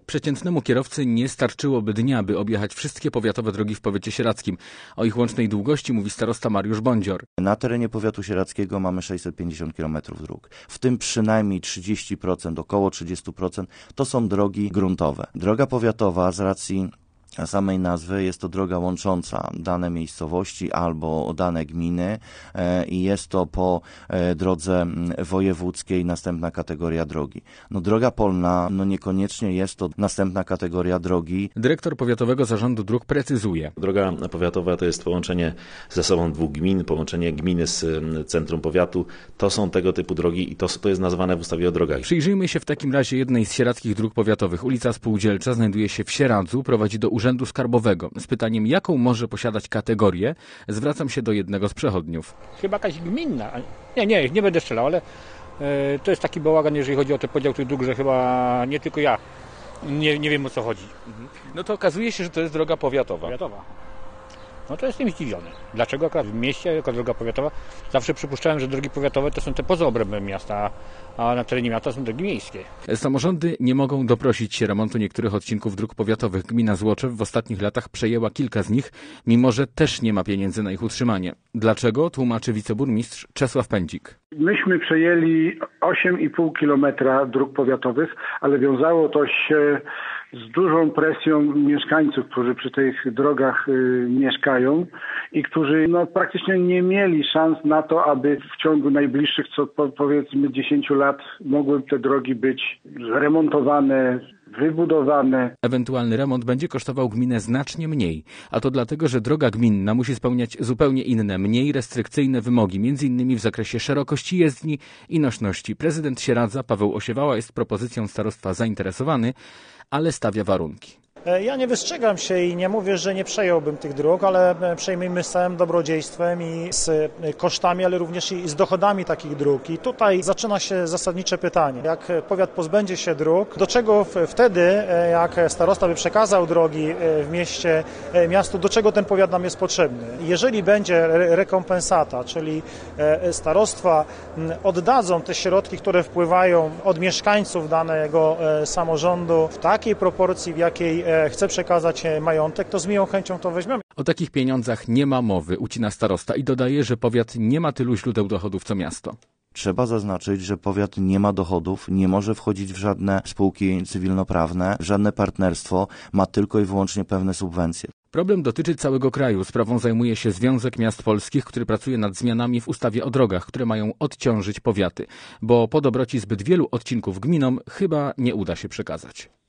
Przeciętnemu kierowcy nie starczyłoby dnia, by objechać wszystkie powiatowe drogi w powiecie sieradzkim. O ich łącznej długości mówi starosta Mariusz Bądzior. Na terenie powiatu sieradzkiego mamy 650 km dróg. W tym przynajmniej 30%, około 30% to są drogi gruntowe. Droga powiatowa z racji samej nazwy jest to droga łącząca dane miejscowości albo dane gminy i jest to po drodze wojewódzkiej następna kategoria drogi. Droga polna niekoniecznie jest to następna kategoria drogi. Dyrektor Powiatowego Zarządu Dróg precyzuje. Droga powiatowa to jest połączenie ze sobą dwóch gmin, połączenie gminy z centrum powiatu. To są tego typu drogi i to jest nazwane w ustawie o drogach. Przyjrzyjmy się w takim razie jednej z sieradzkich dróg powiatowych. Ulica Spółdzielcza znajduje się w Sieradzu, prowadzi do Urzędu Skarbowego. Z pytaniem, jaką może posiadać kategorię, zwracam się do jednego z przechodniów. Chyba jakaś gminna. Nie będę strzelał, ale to jest taki bałagan, jeżeli chodzi o ten podział tych dróg, że chyba nie tylko ja nie wiem, o co chodzi. No to okazuje się, że to jest droga powiatowa. No to jestem zdziwiony. Dlaczego akurat w mieście jako droga powiatowa? Zawsze przypuszczałem, że drogi powiatowe to są te poza obrębem miasta, a na terenie miasta są drogi miejskie. Samorządy nie mogą doprosić się remontu niektórych odcinków dróg powiatowych. Gmina Złoczew w ostatnich latach przejęła kilka z nich, mimo że też nie ma pieniędzy na ich utrzymanie. Dlaczego? Tłumaczy wiceburmistrz Czesław Pędzik. Myśmy przejęli 8,5 kilometra dróg powiatowych, ale wiązało to się z dużą presją mieszkańców, którzy przy tych drogach mieszkają i którzy praktycznie nie mieli szans na to, aby w ciągu najbliższych, powiedzmy 10 lat mogły te drogi być remontowane, wybudowane. Ewentualny remont będzie kosztował gminę znacznie mniej, a to dlatego, że droga gminna musi spełniać zupełnie inne, mniej restrykcyjne wymogi, m.in. w zakresie szerokości jezdni i nośności. Prezydent Sieradza Paweł Osiewała jest propozycją starostwa zainteresowany, ale stawia warunki. Ja nie wystrzegam się i nie mówię, że nie przejąłbym tych dróg, ale przejmijmy z całym dobrodziejstwem i z kosztami, ale również i z dochodami takich dróg. I tutaj zaczyna się zasadnicze pytanie. Jak powiat pozbędzie się dróg, do czego wtedy, jak starosta by przekazał drogi w mieście, miastu, do czego ten powiat nam jest potrzebny? Jeżeli będzie rekompensata, czyli starostwa oddadzą te środki, które wpływają od mieszkańców danego samorządu w takiej proporcji, w jakiej chce przekazać majątek, to z miłą chęcią to weźmiemy. O takich pieniądzach nie ma mowy, ucina starosta i dodaje, że powiat nie ma tylu źródeł dochodów co miasto. Trzeba zaznaczyć, że powiat nie ma dochodów, nie może wchodzić w żadne spółki cywilnoprawne, w żadne partnerstwo, ma tylko i wyłącznie pewne subwencje. Problem dotyczy całego kraju. Sprawą zajmuje się Związek Miast Polskich, który pracuje nad zmianami w ustawie o drogach, które mają odciążyć powiaty, bo po dobroci zbyt wielu odcinków gminom chyba nie uda się przekazać.